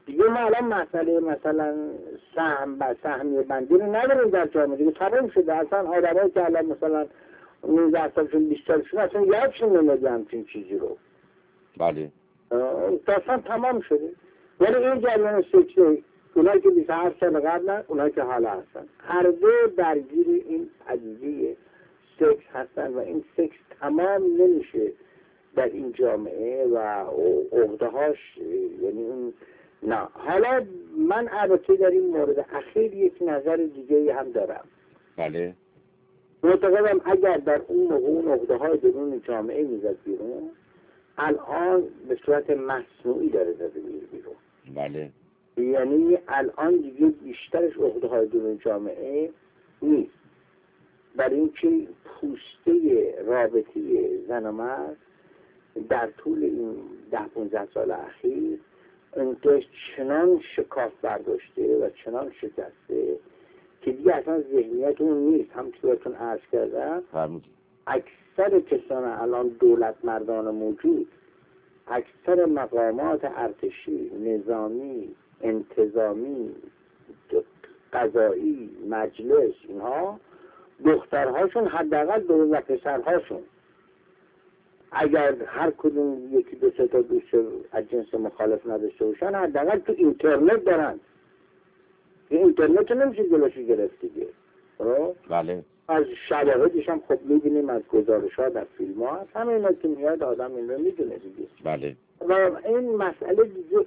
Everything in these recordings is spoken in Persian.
دیگه ما الان مسئله مثلا سهمیه بندی رو نداریم در جامعه دیگه، تمام شده. اصلا آدمایی که الان مثلا 19 سالشون 20 سالشون اصلا یادشون نمیاد همچین چیزی رو. بله. اصلا تمام شده. ولی این جریان سکسی، اونایی که 27 سال قبلن، اونایی که حالا هستن، هر دو درگیر این پدیده سکس هستن و این سکس تمام نمیشه در این جامعه و عقده‌هاش، یعنی اون نه. حالا من البته در این مورد اخیر یک نظر دیگه هم دارم. بله. معتقدم اگر در اون موقع اون عقده‌های درون جامعه میزد بیرون، الان به صورت مصنوعی داره زده بیرون. بله. یعنی الان دیگه بیشترش عقده‌های درون جامعه نیست، برای اینکه پوسته رابطه زن و مرد در طول این 10-15 سال اخیر انتش چنان شکاف برداشته و چنان شکسته که دیگه اصلا ذهنیت اون نیست. همونطور بهتون عرض کردم اکثر کسان الان دولت مردان موجود، اکثر مقامات ارتشی، نظامی، انتظامی، قضایی، مجلس، اینها دخترهاشون حداقل دو و پسرهاشون اگر هر کدوم یکی دو سه تا دوست از جنس مخالف نداشته باشن، حداقل تو اینترنت دارن. این اینترنت نمیشه جلوشو گرفت دیگه. بله. از شواهدش هم خب میبینیم، از گزارش‌ها در فیلم‌ها هست، همه اینا که میاد آدم این رو میدونه دیگه. بله. و این مسئله دیگه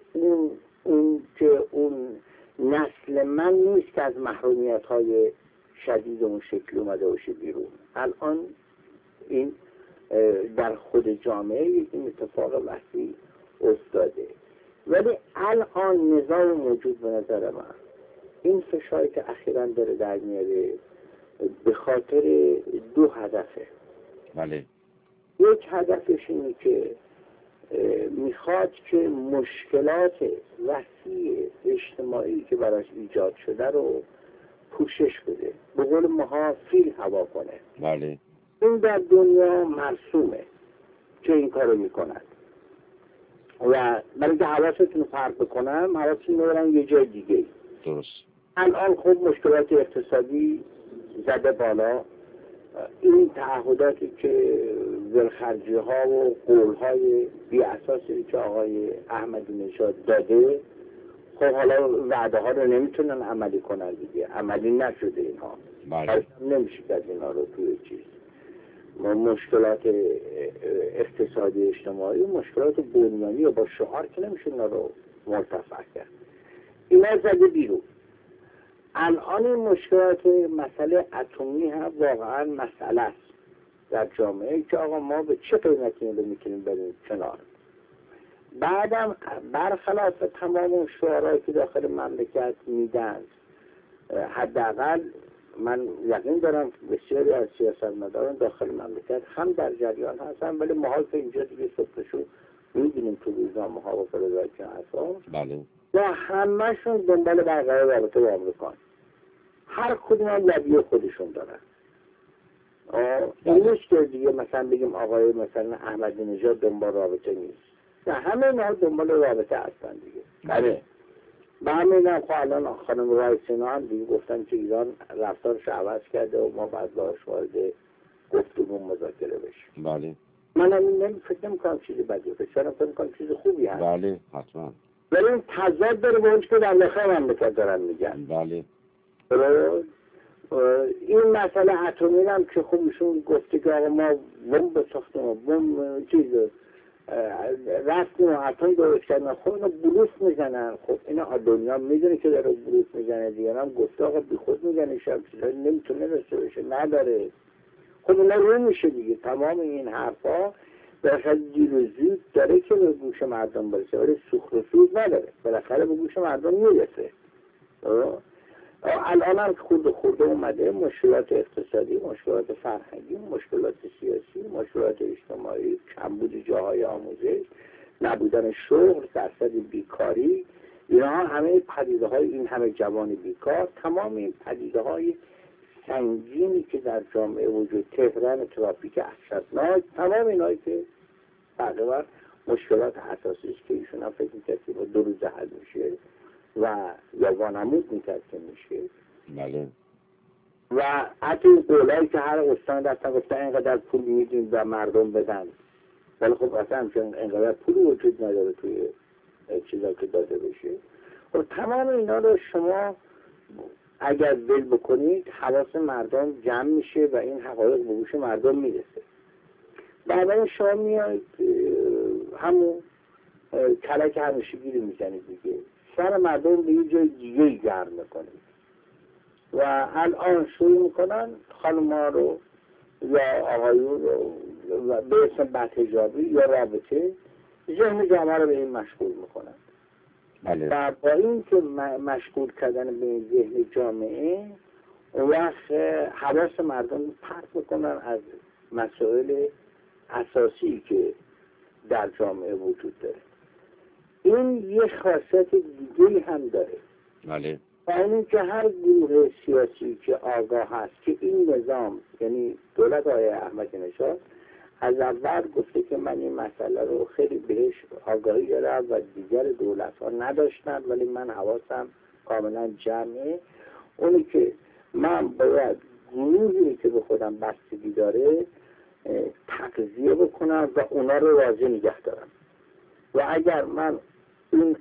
اون نسل من نیست که از محرومیت‌های شدید اون شکل اومده باشه بیرون. الان این در خود جامعه این اتفاق وسیع افتاده. ولی الان نظام موجود به نظر من این فشاری که اخیراً داره در میاره به خاطر دو هدفه. بله. یک هدفش اینه که میخواد که مشکلات وسیع اجتماعی که براش ایجاد شده رو پوشش بده، به قول ماها فیل هوا کنه. بله. این در دنیا مرسومه که این کارو میکنند و برای که حواستون فرق بکنم، حواستون میبرن یه جای دیگه. درست. الان خب مشکلات اقتصادی زده بالا، این تعهداتی که ولخرجی ها و قول های بی اساسی که آقای احمدی نژاد داده، خب حالا وعده ها رو نمیتونن عملی کنن دیگه، عملی نشده اینها. بله. نمیشه که از اینا رو توی چیز مشکلات اقتصادی اجتماعی و مشکلات بنیانی و با شعار که نمیشه اینا رو مرتفع کرد. اینا زده بیرون. الان این مشکلات مسئله اتمی هم واقعا مسئله است در جامعه که آقا ما به چه قیمتی رو میتونیم بریم کنار. بعدم برخلاف تمام اون شعارهایی که داخل مملکت میدن، حداقل من یقین دارم بسیاری از سیاستمداران داخل مملکت هم در جریان هستن، ولی ما که اینجا دیگه صبحشو میبینیم تو روزنامه ها و فلزایی که هستن. بله. و همه‌شون دنبال برقرار رابطه با آمریکا، هر کدوم هم لبی خودشون دارن. این نیست که دیگه مثلا بگیم آقای مثلا احمدی نژاد دنبال رابطه نیست، نه، همه اینا دنبال رابطه هستن دیگه. بله. و همین هم خب الان خانم رایسینا هم دیگه گفتن که ایران رفتارش عوض کرده و ما باید باش وارد گفتگو مذاکره بشیم. بله. من هم فکر نمی‌کنم چیزی بدیه، فکر می‌کنم چیز خوبی هست. بله حتما. ولی این تضاد داره با اون که در داخل مملکت دارن میگن. بله. این مسئله اتمی هم که خب ایشون گفته که آقا ما بمب بساختیم و بمب چیز رفتیم و اتم درست کردن، خب اینا بلوف میزنن. خب اینا دنیا میدونه که داره بلوف میزنه دیگه، هم گفته آقا بی خود میزنه، شب چیزایی نمیتونه داشته باشه، نداره. خب اینا رو میشه دیگه. تمام این حرفا بالاخره دیر و زود داره که به گوش مردم برسه، ولی سوخت و سود نداره، بالاخره به گوش مردم میرسه. الان هم خورده اومده مشکلات اقتصادی، مشکلات فرهنگی، مشکلات سیاسی، مشکلات اجتماعی، کمبود جاهای آموزش، نبودن شغل، درصد بیکاری، اینا همه پدیده های این همه جوان بیکار، تمام این پدیده های سنگینی که در جامعه وجود، تهران ترافیک وحشتناک، تمام اینایی که تقریبا مشکلات اساسی است که ایشون هم فکر میکرد که با 2 روز حل میشه و یا وانمود میکرد که میشه. بله. و حتی این قولایی که هر استان دستن گفتن اینقدر پول میدیم و مردم بدن، ولی خب اصلا همچنین اینقدر پول وجود نداره توی چیزا که داده بشه. و تمام اینا رو شما اگر ول بکنید حواس مردم جمع میشه و این حقایق به گوش مردم میرسه. بعدا شما میاید همون کلک همیشگی رو میزنید دیگه، سر مردم به یه جای دیگه گرم میکنید و الان شروع میکنن خانم‌ها رو یا آقایون رو به اسم بدحجابی یا رابطه ذهن جامعه رو به این مشغول میکنن. بله. و با این که مشغول کردن به این ذهن جامعه اون وقت حواس مردم پرت میکنن از مسائل اساسی که در جامعه وجود داره. این یه خاصیت دیگه هم داره. بله. و این که هر گروه سیاسی که آگاه هست که این نظام، یعنی دولت آقای احمدی نژاد از اول گفته که من این مسئله رو خیلی بهش آگاهی دارم و دیگر دولت ها نداشتن، ولی من حواسم کاملا جمعه، اونی که من باید گروهی که به خودم بستگی داره تغذیه بکنم و اونا رو راضی نگه دارم. و اگر من این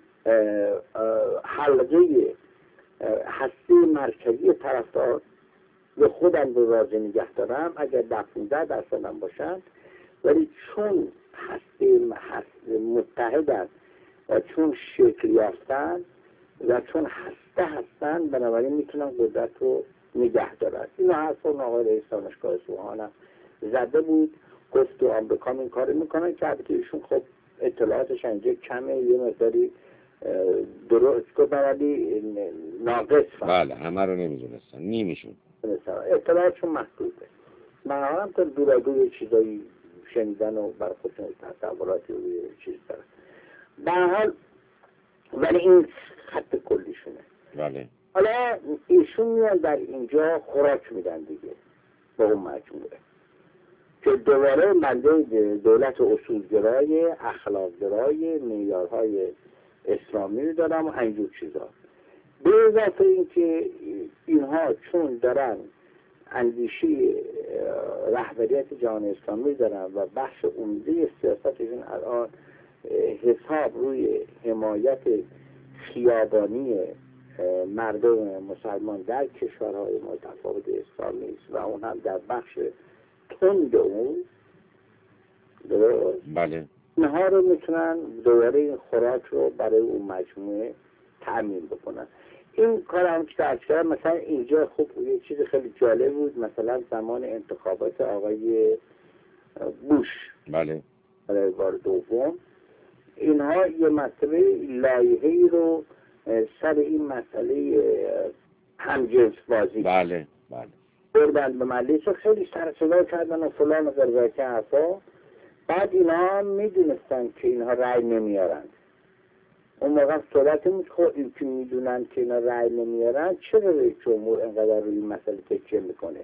حلقه هسته مرکزی طرفدار به خودم رو راضی نگه دارم، اگر 10-15% هم باشن، ولی چون هسته متحدن و چون شکل یافتن و چون هسته هستن، بنابراین میتونن قدرت رو نگه دارن. این حرف رو آقای رئیس دانشگاه اصفهان زده بود، گفت تو آمریکا این کار میکنن که البته ایشون خب اطلاعاتش اینجا کمه، یه مقداری درست کنن ولی ناقص. بله، همه رو نمیدونستن، نیمیشون اطلاعاتشون محدوده. من هم تا دورادور چیزایی شنیدن و برای خودشون تصوراتی و چیز دارن. به هر حال ولی این خط کلیشونه. بله. حالا ایشون میان در اینجا خوراک میدن دیگه به اون مجموعه که دوباره بنده دولت اصولگرای، اخلاقگرای، معیارهای اسلامی رو دارم و اینجور چیزا. به اضافه این که اینها چون دارن اندیشی رهبریت جهان اسلامی دارن و بخش عمده سیاستشون الان حساب روی حمایت خیابانی مردم مسلمان در کشورهای متفاوت اسلامی است و اون هم در بخش تند اون درست. بله. اینها رو میتونن دوباره این خوراک رو برای اون مجموعه تأمین بکنن. این کار هم که درک کردم مثلا اینجا خوب یه چیز خیلی جالب بود، مثلا زمان انتخابات آقای بوش بله برای بار دوم اینها یه مسئله لایحه‌ای رو سر این مسئله همجنس بازی بله بله بردن به مجلس، خیلی سر صدا کردن و فلان و غیره حرفا. بعد اینها میدونستن که اینها رأی نمیارن. اون موقع صورت این که میدونن که اینا رأی نمیارن چرا رئیس جمهور اینقدر روی این مسئله تکیه میکنه؟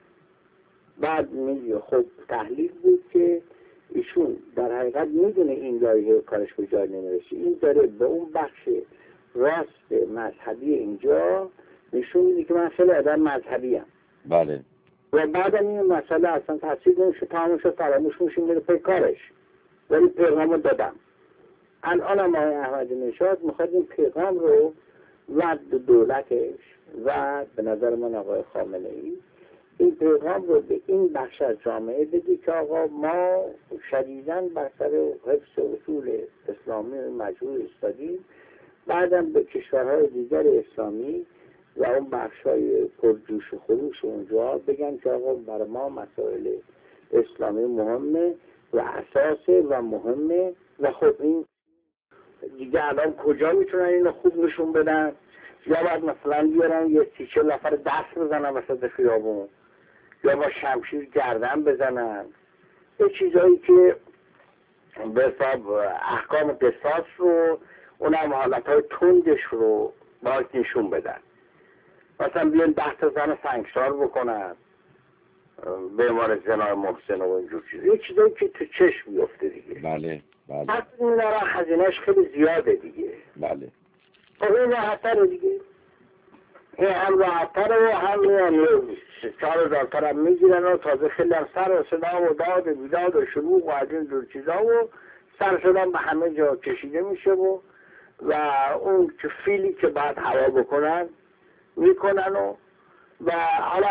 بعد میگه خب تحلیل بود که ایشون در حقیقت میدونه این لایحه کارش به جای نمیرسه، این داره به اون بخش راست مذهبی اینجا نشون میده که من خیلی آدم مذهبی ام. بله. و بعد این مسئله اصلا تاثیر نمیشه، تمامش رو فراموش میشه، میره پی کارش. ولی پیغامو دادم. الان هم آقای احمدی نژاد میخواد این پیغام رو ورد دولتش و به نظر من آقای خامنه ای این پیغام رو به این بخش از جامعه بده که آقا ما شدیداً بر سر حفظ اصول اسلامی مجبور ایستادیم. بعدم به کشورهای دیگر اسلامی و اون بخشای پرجوش و خروش اونجا بگن که آقا برای ما مسائل اسلامی مهمه و اساسه و مهمه. و خب این دیگه الان کجا میتونن اینو خوب نشون بدن؟ یا باید مثلا بیارن یه 30-40 نفر دست بزنن وسط خیابون، یا با شمشیر گردن بزنن، یه چیزایی که به حساب احکام قصاص رو اونم حالتهای تندش رو باید نشون بدن. مثلا بیان 10 زن سنگسار بکنن به امار زنای محسن و اینجور چیز، یه چیزایی که تو چشم بیفته دیگه. بله بله پس این را هزینهش خیلی زیاده دیگه. بله خب این راحت‌تره دیگه، این هم راحت‌تره و هم یعنی 4,000 تا هم میگیرن و تازه خیلی هم سر و صدا و داد و بیداد و شروع و از این دور چیزا و سر شدن به همه جا کشیده میشه و اون که فیلی که باید هوا بکنن میکنن و حالا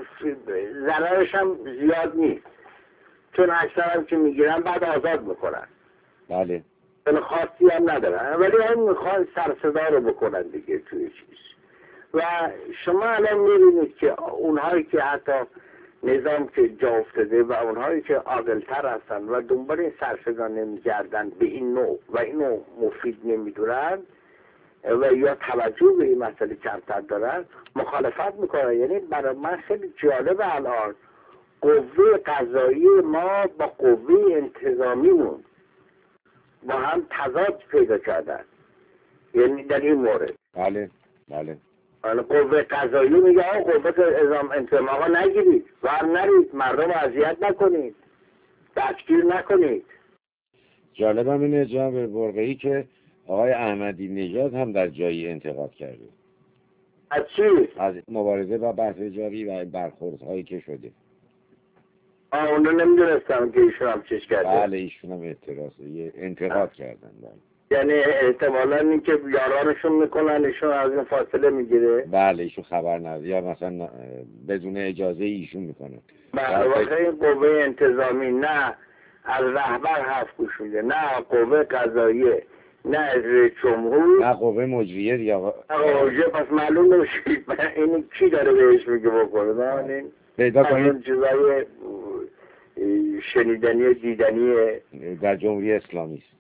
ضررش هم زیاد نیست، چون اکثر هم که میگیرن بعد آزاد میکنن. بله بله خاصی هم ندارن، ولی هم میخوان سر صدا رو بکنن دیگه توی چیز. و شما الان میبینید که اونهایی که حتی نظام که جا افتاده و اونهایی که عاقل‌تر هستن و دنبال این سر صدا نمیگردن به این نوع و این نوع مفید نمیدونن و یا توجه به این مسئله کمتر دارن مخالفت میکنن. یعنی برای من خیلی جالب الان قوه قضایی ما با قوه انتظامیمون با هم تضاد پیدا کردن، یعنی در این مورد. بله بله قوه قضایی میگه آقا قوه انتظامی آقا نگیرید ور نرید، مردم اذیت نکنید، دستگیر نکنید. جالبم اینه جناب برقعی که آقای احمدی نژاد هم در جایی انتقاد کرده از چی؟ از مبارزه با بحث جاری و برخوردهایی که شده. اونو نمیدونستم که ایشون هم چیز کرده. بله ایشون هم انتقاد کردن. بله. یعنی احتمالا این که یارانشون میکنن ایشون از این فاصله میگیره. بله ایشون خبر نداره یا مثلا بدون اجازه ایشون میکنه. بله واقعا این قوه انتظامی نه از رهبر حرف گوش میده، نه قوه قضاییه، نه از جمهور، نه قوه مجریه یا پس معلوم نمیشه این کی داره بهش میگه بکنه. این پیدا کنید چیزای شنیدنی دیدنی در جمهوری اسلامی است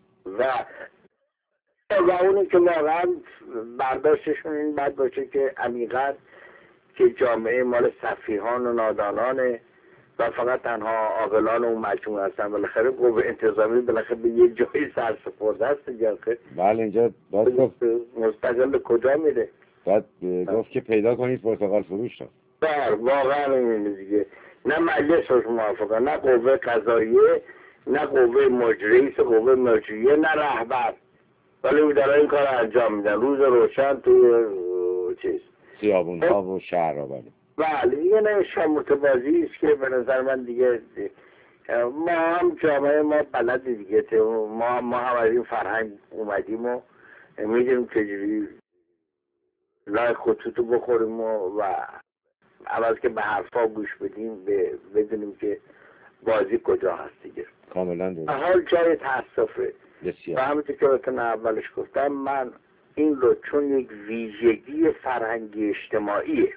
و اونی که واقعا برداشتشون این بد باشه که عمیقاً که جامعه مال سفیهان و نادانانه و فقط تنها عاقلان اون مجموعه هستن. بالاخره قوه انتظامی بالاخره به یه جایی سرسپرده است دیگه. بله اینجا باید گفت مستقل کجا میره؟ باید گفت که پیدا کنید پرتقال فروش رو. بله واقعا اینه دیگه، نه مجلس روش موافقه، نه قوه قضاییه، نه قوه مجریه، قوه مجریه، نه رهبر، ولی او داره این کار انجام میدن روز روشن توی چیز خیابون ها و شهر ها. بله بله یه نمیشه متبازی است که به نظر من دیگه ما هم جامعه ما بلد دیگه، ما هم از این فرهنگ اومدیم و میدونیم چجوری لای خطوطو بخوریم و عوض که به حرفا گوش بدیم بدونیم که بازی کجا هست دیگه. کاملا درست. حال جای تاسفه بسیار. و همونطور که بهتون اولش گفتم من این رو چون یک ویژگی فرهنگی اجتماعیه،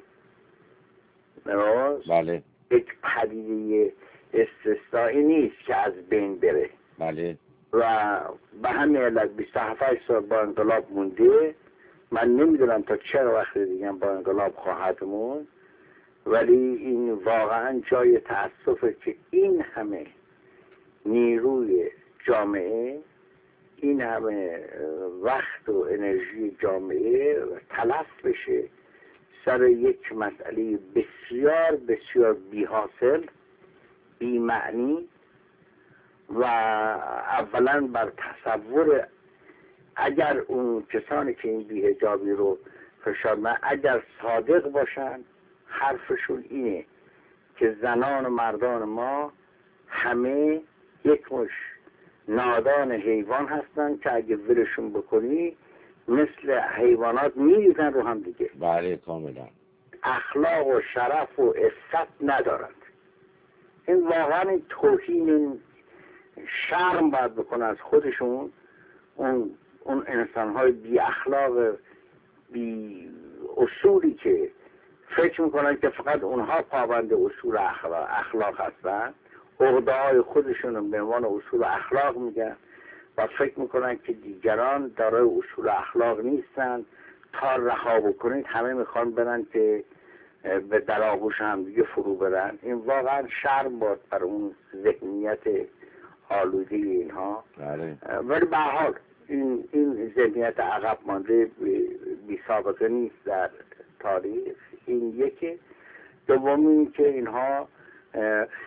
بله یک پدیده استثنایی نیست که از بین بره. بله و به همین علت 27 سال با انقلاب مونده. من نمیدونم تا چه وقت دیگه با انقلاب خواهد موند، ولی این واقعا جای تأسفه که این همه نیروی جامعه، این همه وقت و انرژی جامعه تلف بشه سر یک مسئله بسیار بسیار بی حاصل، بی معنی و اولا بر تصور اگر اون کسانی که این بی‌حجابی رو فشار اگر صادق باشن حرفشون اینه که زنان و مردان ما همه یک مش نادان حیوان هستن که اگه ولشون بکنی مثل حیوانات میریزن رو هم دیگه. بله کاملا. اخلاق و شرف و عفت ندارند. این واقعا این توهین، این شرم باید بکنن از خودشون اون انسان‌های بی اخلاق بی اصولی که فکر میکنن که فقط اونها پابند اصول اخلاق هستن، عقده‌های خودشون رو به عنوان اصول اخلاق میگن و فکر میکنن که دیگران دارای اصول اخلاق نیستن. تا رها بکنید همه میخوان برن که به در آغوش هم دیگه فرو برن. این واقعا شرم بود بر اون ذهنیت آلوده اینها. ولی به هر حال این ذهنیت عقب مانده بی سابقه نیست در تاریخ. این یکی. دومی که اینها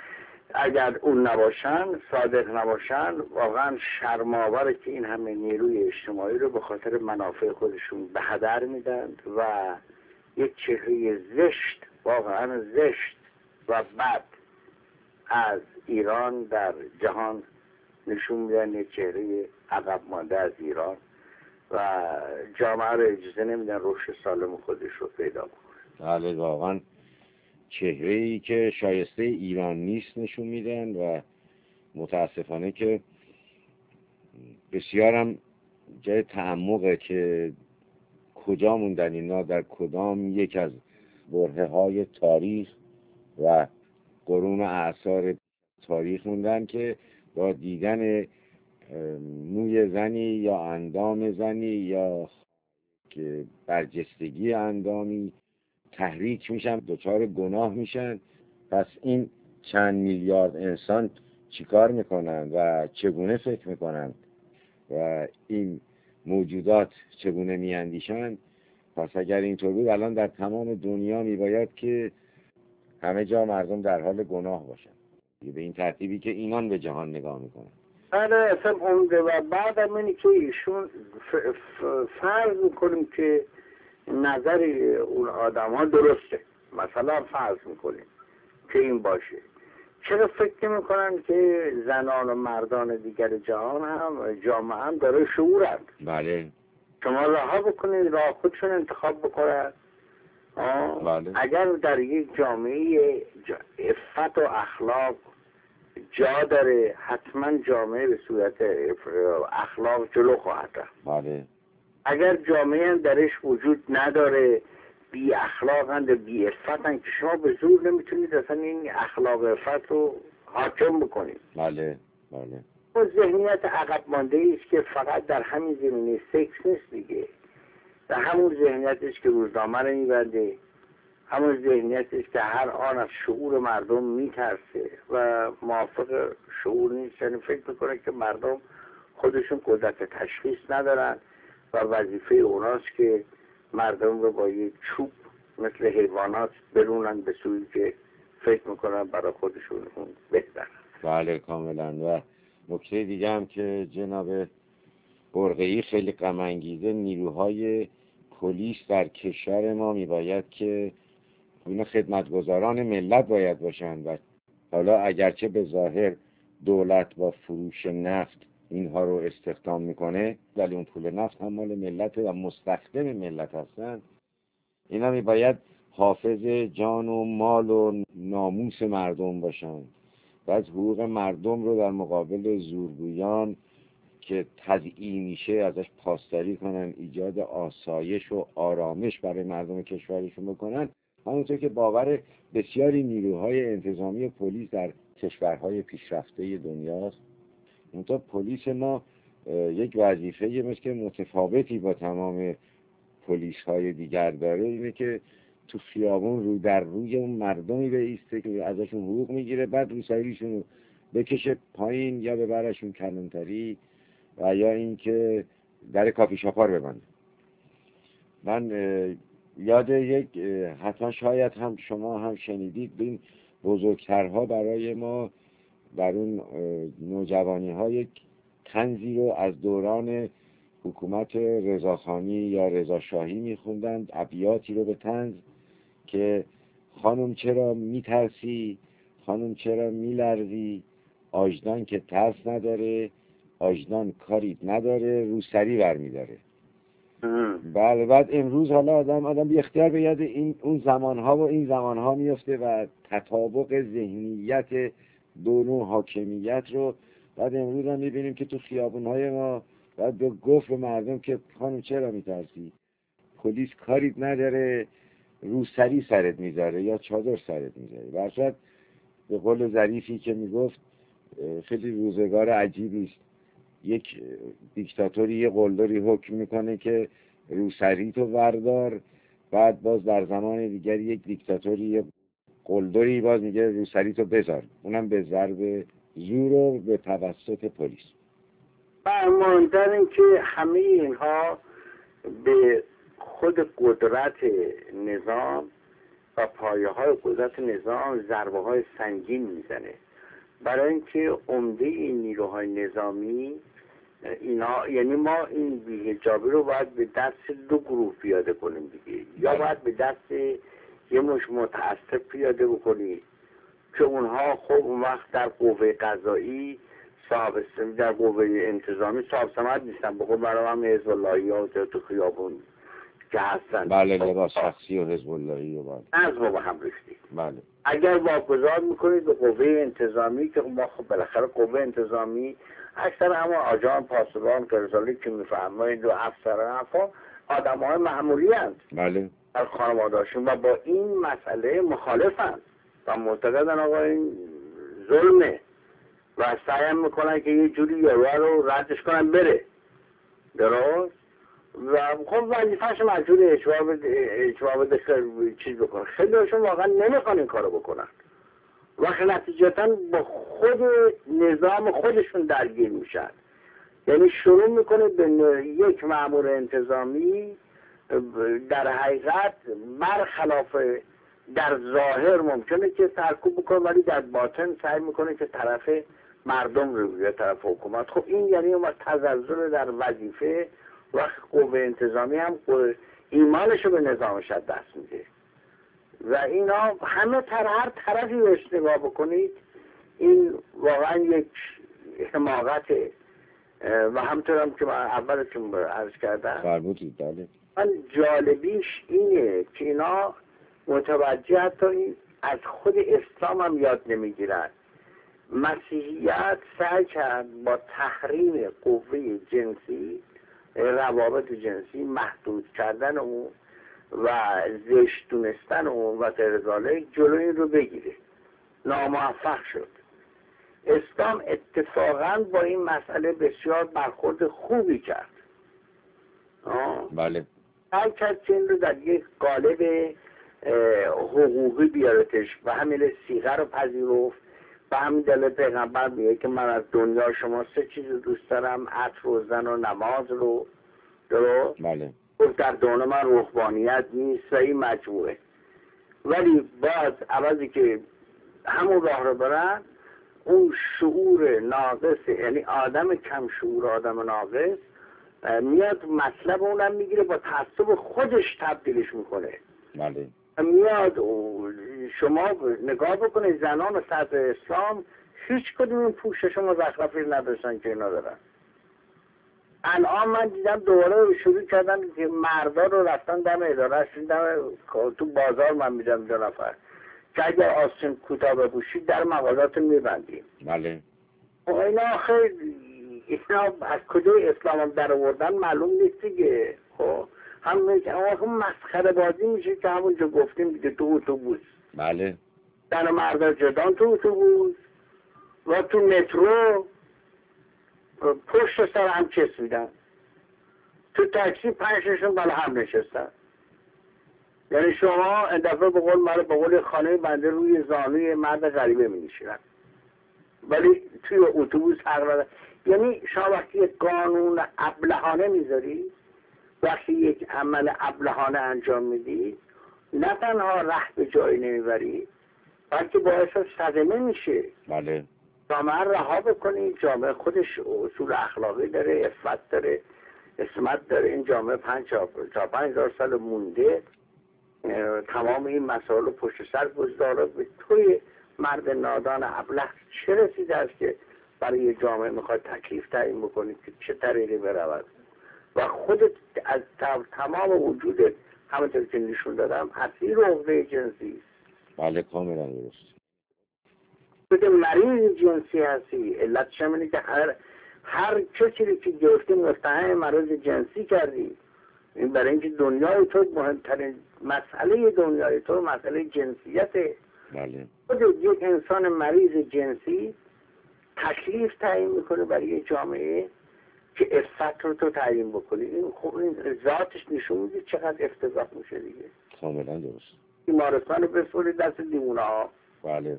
اگر اون نباشن، صادق نباشن، واقعا شرم‌آوره که این همه نیروی اجتماعی رو به خاطر منافع خودشون به هدر میدن و یک چهره زشت، واقعا زشت و بد از ایران در جهان نشون میدن، یک چهره عقب مانده از ایران و جامعه رو اجازه نمیدن رشد سالم خودش رو پیدا کنه. بله، واقعا چهره‌ای که شایسته ایران نیست نشون میدن و متاسفانه که بسیارم جای تعمقه که کجا موندن اینا، در کدام یک از برهه‌های تاریخ و قرون اعصار تاریخ موندن که با دیدن موی زنی یا اندام زنی یا که برجستگی اندامی تحریک میشن، دچار گناه میشن. پس این چند میلیارد انسان چیکار میکنن و چگونه فکر میکنن و این موجودات چگونه میاندیشن؟ پس اگر اینطور بود الان در تمام دنیا میباید که همه جا مردم در حال گناه باشن، به این ترتیبی که اینان به جهان نگاه میکنن. بله اصلا عمده. و بعدم اینی که ایشون فرض میکنیم که نظر اون آدم ها درسته، مثلا فرض میکنیم که این باشه، چرا فکر میکنن که زنان و مردان دیگر جهان هم جامعه هم داره شعورند؟ بله. شما رها بکنید، راه خودشون انتخاب بکنن. بله. اگر در یک جامعه عفت و اخلاق جا داره، حتما جامعه به صورت اخلاق جلو خواهد رفت. بله. اگر جامعه درش وجود نداره، بی اخلاقند، بی عفتند، که شما به زور نمیتونید اصلا این اخلاق عفت رو حاکم بکنید. بله. بله. اون ذهنیت عقب مانده است که فقط در همین زمینه سکس نیست دیگه، در همون ذهنیت است که روزنامه رو میبنده، همون ذهنیت است که هر آن از شعور مردم میترسه و موافق شعور نیست، یعنی فکر میکنه که مردم خودشون قدرت تشخیص ندارن و وظیفه اوناست که مردم رو با یک چوب مثل حیوانات برونن به سویی که فکر میکنن برای خودشون اون بهتر. بله کاملا. و نکته دیگه هم که جناب برقعی خیلی غم انگیزه، نیروهای پلیس در کشور ما میباید که اینا خدمتگزاران ملت باید باشن و حالا اگرچه به ظاهر دولت با فروش نفت اینها رو استخدام میکنه ولی اون پول نفت هم مال ملت و مستخدم ملت هستن. اینا میباید حافظ جان و مال و ناموس مردم باشن و از حقوق مردم رو در مقابل زورگویان که تضییع ازش پاسداری کنن، ایجاد آسایش و آرامش برای مردم کشورشون بکنن. همونطور که باور بسیاری نیروهای انتظامی پلیس در کشورهای پیشرفته دنیاست، اونطور پلیس ما یک وظیفه مثل متفاوتی با تمام پلیس های دیگر داره، اینه که تو خیابون رو در روی اون مردمی بایسته که ازشون حقوق میگیره، بعد روسریشون رو بکشه پایین یا ببرشون کلانتری و یا اینکه در کافی شاپار ببنده. من یاد یک حتما شاید هم شما هم شنیدید، این بزرگترها برای ما در اون نوجوانی ها یک طنزی رو از دوران حکومت رضاخانی یا رضاشاهی میخوندند، ابیاتی رو به طنز که خانم چرا میترسی، خانم چرا میلرزی، آجدان که ترس نداره، آجدان کاریت نداره، روسری برمیداره. بله. بعد امروز حالا آدم بی اختیار به یاد اون زمانها و این زمانها میفته و تطابق ذهنیت دو نوع حاکمیت رو بعد امروز هم میبینیم که تو خیابونهای ما بعد به گفت مردم که خانم چرا میترسی، پلیس کاریت نداره، روسری سرت میذاره یا چادر سرت میذاره. برشد به قول ظریفی که میگفت خیلی روزگار عجیبی است، یک دیکتاتوری یه قلدری حکم میکنه که روسری تو بردار، بعد باز در زمان دیگر یک دیکتاتوری یه قلدری باز میگه روسری تو بذار، اونم به ضرب زور و به توسط پلیس. برماندن این که همه اینها به خود قدرت نظام و پایه های قدرت نظام ضربه های سنگین میزنه برای اینکه عمده این نیروهای نظامی اینا، یعنی ما این بی‌حجابی رو باید به دست دو گروه پیاده کنیم دیگه، یا باید به دست یه مش متعصب پیاده بکنیم که اونها خب اون وقت در قوه قضایی صاحب، در قوه انتظامی صاحب سمت نیستن، بقول برای هم حزب اللهی ها تو خیابون که هستن. بله، لباس شخصی و حزب اللهی و بله از ما به هم ریختیم. بله. اگر واگذار میکنید به قوه انتظامی که ما خب بالاخره قوه انتظامی اکثر همه آجان پاسبان کرزالی که میفرمایید و افسران آدم های معمولی هست بله در خانواده‌هاشون و با این مسئله مخالفند و معتقدن آقا این ظلمه و سعی میکنن که یه جوری یارو رو ردش کنن بره درست و خب وظیفه‌ش مجبور اجبار بده چیز بکنه. خیلی هاشون واقعا نمیخوان این کارو بکنن و نتیجتا با خود نظام خودشون درگیر میشن. یعنی شروع میکنه به یک مأمور انتظامی در حقیقت برخلاف در ظاهر ممکنه که سرکوب بکنه ولی در باطن سعی میکنه که طرف مردم رو یا طرف حکومت. خب این یعنی اون تزلزل در وظیفه و قوه انتظامی هم ایمانش رو به نظامش از دست میده و اینا همه هر طرفی رو نگاه بکنید این واقعا یک حماقته و همطور هم که من اولتون عرض کردم فرمودید. بله من جالبیش اینه که اینا متوجه حتی از خود اسلام هم یاد نمیگیرن. مسیحیت سعی کرد با تحریم قوه جنسی، روابط جنسی، محدود کردن اون و زشت دونستن اون و غیرذالک جلوی این رو بگیره، ناموفق شد. اسلام اتفاقا با این مسئله بسیار برخورد خوبی کرد. بله سعی کرد که این رو در یک قالب حقوقی بیارتش و همین صیغه رو پذیرفت. به همین دلیل پیغمبر میگه که من از دنیا شما سه چیز رو دوست دارم، عطر و زن و نماز رو. درست؟ بله در دنیا من روحانیت نیست و این مجموعه، ولی باز عوضی که همون راه رو برن اون شعور ناقص، یعنی آدم کم شعور، آدم ناقص میاد مطلب اونم میگیره با تعصب خودش تبدیلش میکنه. بله میاد شما نگاه بکنید زنان صدر اسلام هیچ کدوم این پوشش مزخرفی نداشتن که اینا دارن. الان من دیدم دوباره شروع کردن که مردا رو رفتن دم اداره تو بازار من میدم 2 نفر که اگر آستین کوتاه بپوشید در مغازات میبندیم. بله اینا آخه اینا از کجای اسلام هم در آوردن معلوم نیست دیگه. خب هم مسخره بازی میشه که همونجا گفتیم دیگه تو اتوبوس. بله زن و مردا جدان تو اتوبوس و تو مترو پشت سر هم چسبیدن، تو تاکسی 5-6 بالا هم نشستن. یعنی شما این دفعه به قول خانه بنده روی زانوی مرد غریبه می نشینن ولی توی اتوبوس حق ندارن. یعنی شما وقتی یک قانون ابلهانه میذاری، وقتی یک عمل ابلهانه انجام میدی، نه تنها ره به جایی نمیبری بلکه باعث صدمه میشه. بله جامعه رها بکنی. جامعه خودش اصول اخلاقی داره، عفت داره، عصمت داره. این جامعه 5,000 سال مونده تمام این مسائل رو پشت سر گذاره. به توی مرد نادان ابله چه رسیده است که برای جامعه میخواد تکلیف تعیین بکنی که چه طریقی برود و خودت از تمام وجودت همونطور که نشون دادم اسیر عقده جنسی است. بله کاملا درست. تو مریض جنسی هستی. علتش اینه که هر کسی که گرفتی مستحق مرض جنسی کردی. این برای اینکه دنیای تو مهمترین مسئله دنیای تو مسئله جنسیته. بله خود یک انسان مریض جنسی تکلیف تعیین میکنه برای یک جامعه که عفت رو تو تعیین بکنی. این خب این ذاتش نشون میده چقدر افتضاح میشه دیگه. کاملا درست. بیمارستان رو بسپرید دست دیوونه ها. بله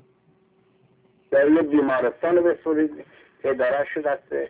در یه بیمارستان رو بسپرید اداره شد دست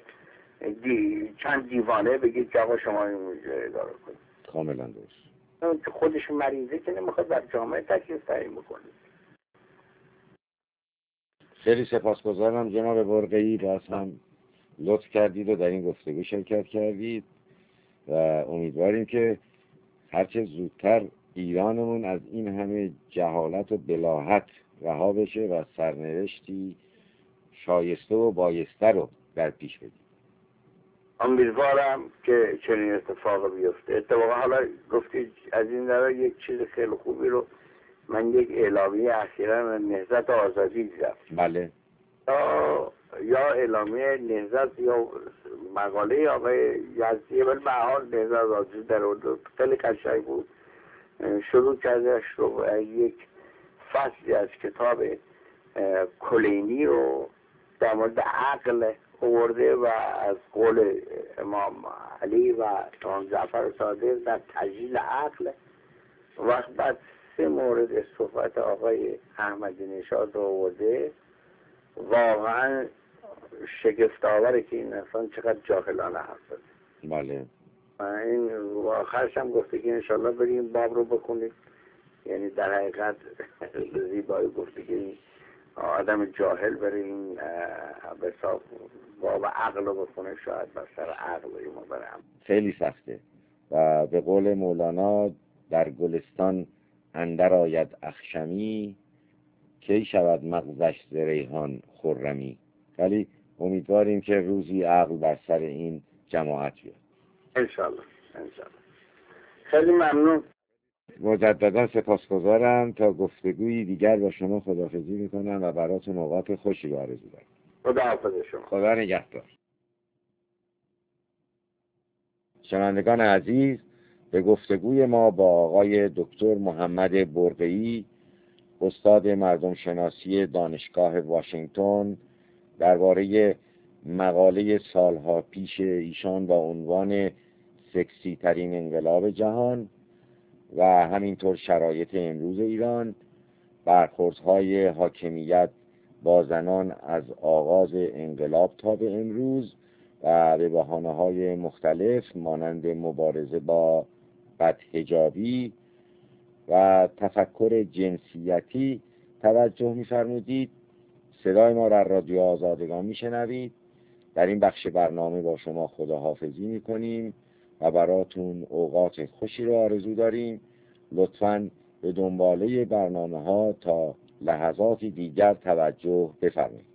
چند دیوانه بگید که آقا شما اینجا اداره کنید. کاملا درست. اون که خودش مریضه که نمیخواد در جامعه تکلیف تعیین بکنید. خیلی سپاسگزارم جناب برقعی، باز هم لطف کردید و در این گفتگو شرکت کردید و امیدواریم که هرچه زودتر ایرانمون از این همه جهالت و بلاهت رها بشه و سرنوشتی شایسته و بایسته رو در پیش بدیم. امیدوارم که چنین اتفاق بیفته. اتفاقا حالا گفتید از این داره یک چیز خیلی خوبی رو، من یک اعلامیه اخیراً نهضت آزادی دیدم. بله. یا اعلامیه نهضت یا مقاله آقای یزدی، ولی به هر حال نهضت آزادی در اردو خیلی قشنگ بود. شروع کردش رو یک فصلی از کتاب کلینی رو در مورد عقل آورده و از قول امام علی و امام جعفر صادق در تجلیل عقل، وقت بعد 3 مورد صحبت آقای احمدی نژاد رو آورده. واقعا شگفت‌آوره که این انسان چقدر جاهلانه حرف زده. بله. این آخرش هم گفته که انشالله بریم باب رو بخونید. یعنی در حقیقت زیبایی گفته که آدم جاهل بریم به حساب باب عقل رو بخونه، شاید بر سر عقل ما برم. خیلی سخته و به قول مولانا در گلستان اندر آید اخشمی، کی شود مغزش ز ریحان خرمی. ولی امیدواریم که روزی عقل بر سر این جماعت بیاد. انشالله. خیلی ممنون. مجددا سپاسگزارم. تا گفتگویی دیگر با شما خداحافظی میکنم و براتون اوقات خوشی آرزو دارم. خداحافظ شما. خدا نگهدار. شنوندگان عزیز، به گفتگوی ما با آقای دکتر محمد برقعی، استاد مردم شناسی دانشگاه واشنگتن، درباره مقاله سالها پیش ایشان با عنوان سکسی ترین انقلاب جهان و همینطور شرایط امروز ایران، برخوردهای حاکمیت با زنان از آغاز انقلاب تا به امروز و به بهانه‌های مختلف مانند مبارزه با بدحجابی و تفکر جنسیتی توجه می‌فرمودید. صدای ما در رادیو آزادگان میشنوید. در این بخش برنامه با شما خداحافظی میکنیم و براتون اوقات خوشی رو آرزو داریم. لطفاً به دنباله برنامه ها تا لحظاتی دیگر توجه بفرمایید.